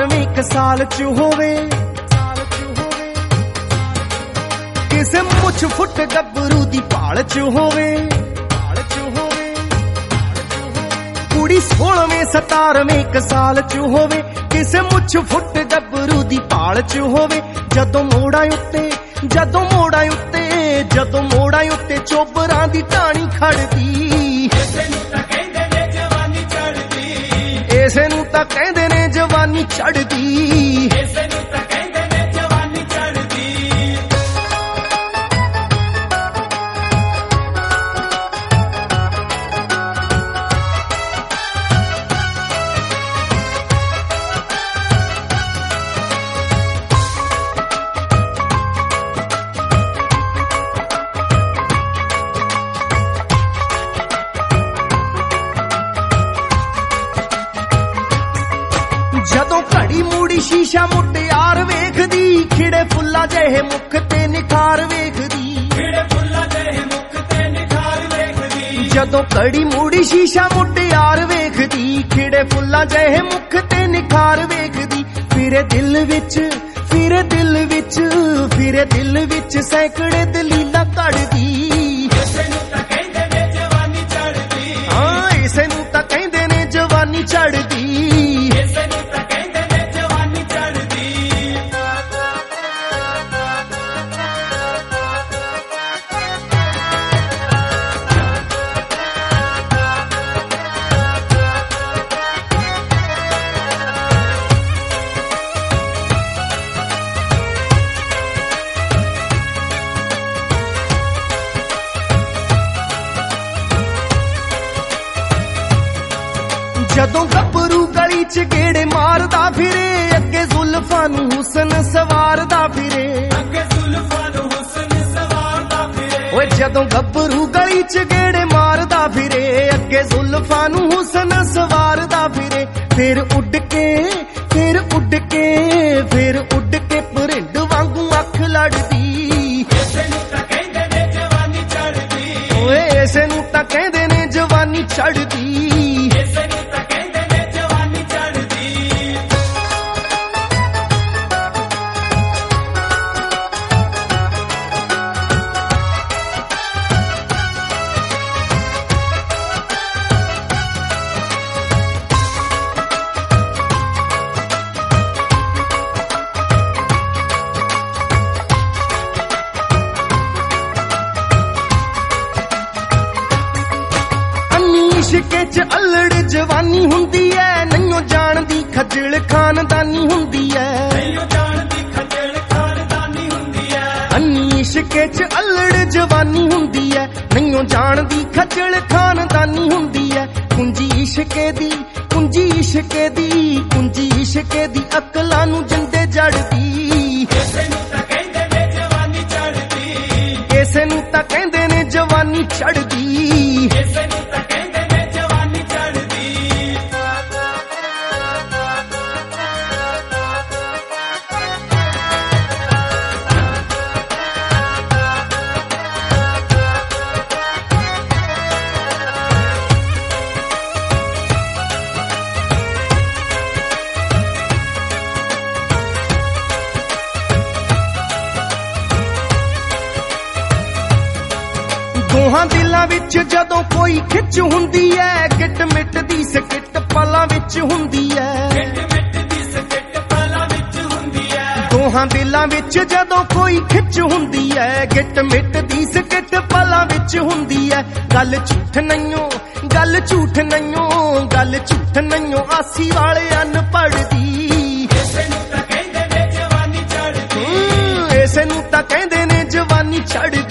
17ਵੇਂ ਕ ਸਾਲ ਚ ਹੋਵੇ, ਕਿਸੇ ਮੁੱਛ ਫੁੱਟ ਗੱਭਰੂ ਦੀ ਭਾਲ ਚ ਹੋਵੇ, ਕੁੜੀ 16ਵੇਂ 17ਵੇਂ ਕ ਸਾਲ ਚ ਹੋਵੇ, ਕਿਸੇ ਮੁੱਛ ਫੁੱਟ ਗੱਭਰੂ ਦੀ ਭਾਲ ਚ ਹੋਵੇ। ਜਦੋਂ ਮੋੜਾਂ ਉੱਤੇ ਚੋਬਰਾਂ ਦੀ ਢਾਣੀ ਖੜਦੀ, ਇਸੇ ਨੂੰ ਤਾਂ ਕਹਿੰਦੇ ਨੇ ਜਵਾਨੀ ਚੜਦੀ, ਇਸੇ ਨੂੰ ਤਾਂ ਕਹਿੰਦੇ ਨੇ ਜਵਾਨੀ ਚੜਦੀ। ਜਦੋਂ ਘੜੀ ਮੂੜੀ ਸ਼ੀਸ਼ਾ ਮੁਟਿਆਰ ਵੇਖਦੀ, ਖਿੜੇ ਫੁੱਲਾਂ ਜਿਹੇ ਮੁੱਖ ਤੇ ਨਿਖਾਰ ਵੇਖਦੀ, ਜਦੋਂ ਘੜੀ ਮੂੜੀ ਸ਼ੀਸ਼ਾ ਮੁਟਿਆਰ ਵੇਖਦੀ, ਖਿੜੇ ਫੁੱਲਾਂ ਜਿਹੇ ਮੁੱਖ ਤੇ ਨਿਖਾਰ ਵੇਖਦੀ। ਫਿਰੇ ਦਿਲ ਵਿੱਚ ਸੈਂਕੜੇ ਦਲੀਲਾਂ ਘੜਦੀ, ਇਸੇ ਨੂੰ ਤਾਂ ਕਹਿੰਦੇ ਨੇ ਜਵਾਨੀ ਚੜਦੀ, ਹਾਂ ਇਸੇ ਨੂੰ ਤਾਂ ਕਹਿੰਦੇ ਨੇ ਜਵਾਨੀ ਚੜਦੀ। ਜਦੋਂ ਗੱਭਰੂ ਗਲੀ ਚ ਗੇੜੇ ਮਾਰਦਾ ਫਿਰੇ, ਅੱਗੇ ਜ਼ੁਲਫਾਂ ਨੂੰ ਹੁਸਨ ਸਵਾਰਦਾ ਫਿਰੇ, ਓਏ ਜਦੋਂ ਗੱਭਰੂ ਗਲੀ ਚ ਗੇੜੇ ਮਾਰਦਾ ਫਿਰੇ, ਅੱਗੇ ਜ਼ੁਲਫਾਂ ਨੂੰ ਹੁਸਨ ਸਵਾਰਦਾ ਫਿਰੇ। ਫਿਰ ਉੱਡ ਕੇ ਪਰਿੰਡ ਵਾਂਗੂ ਅੱਖ ਲੜਦੀ, ਇਸੇ ਨੂੰ ਤਾਂ ਕਹਿੰਦੇ ਨੇ ਜਵਾਨੀ ਚੜਦੀ, ਓਏ ਇਸੇ ਨੂੰ ਤਾਂ ਕਹਿੰਦੇ ਨੇ ਜਵਾਨੀ ਚੜਦੀ। ਇਸ਼ਕੇ ਚ ਅਲੜ ਜਵਾਨੀ ਹੁੰਦੀ ਐ, ਨਹੀਂਓ ਜਾਣਦੀ ਖੱਜਲ ਖਾਨਦਾਨੀ ਹੁੰਦੀ ਐ, ਅੰਨੀ ਇਸ਼ਕੇ ਚ ਅਲੜ ਜਵਾਨੀ ਹੁੰਦੀ ਐ, ਨਹੀਂਓ ਜਾਣਦੀ ਖੱਜਲ ਖਾਨਦਾਨੀ ਹੁੰਦੀ ਐ। ਕੁੰਜੀ ਇਸ਼ਕੇ ਦੀ ਅਕਲਾਂ ਨੂੰ ਜੰਦੇ ਜੜਦੀ, ਇਸੇ ਨੂੰ ਤਾਂ ਕਹਿੰਦੇ ਨੇ ਜਵਾਨੀ ਚੜਦੀ, ਇਸੇ ਨੂੰ ਤਾਂ ਕਹਿੰਦੇ ਨੇ ਜਵਾਨੀ ਚੜਦੀ। ਦੋਹਾਂ ਦਿਲਾਂ ਵਿੱਚ ਜਦੋਂ ਕੋਈ ਖਿੱਚ ਹੁੰਦੀ ਐ, ਗਿੱਟ ਮਿੱਟ ਦੀ ਸਕਿੱਟ ਪਲਾਂ ਵਿੱਚ ਹੁੰਦੀ ਐ, ਦੋਹਾਂ ਦਿਲਾਂ ਵਿੱਚ ਜਦੋਂ ਕੋਈ ਖਿੱਚ ਹੁੰਦੀ ਐ, ਗਿੱਟ ਮਿੱਟ ਦੀ ਸਕਿੱਟ ਪਲਾਂ ਵਿੱਚ ਹੁੰਦੀ ਐ। ਗੱਲ ਝੂਠ ਨਹੀਂਓ ਆਸੀ ਵਾਲੇ ਅਨਪੜ੍ਹ ਦੀ, ਇਸੇ ਨੂੰ ਤਾਂ ਕਹਿੰਦੇ ਨੇ ਜਵਾਨੀ ਚੜਦੀ, ਇਸੇ ਨੂੰ ਤਾਂ ਕਹਿੰਦੇ ਨੇ ਜਵਾਨੀ ਚੜਦੀ।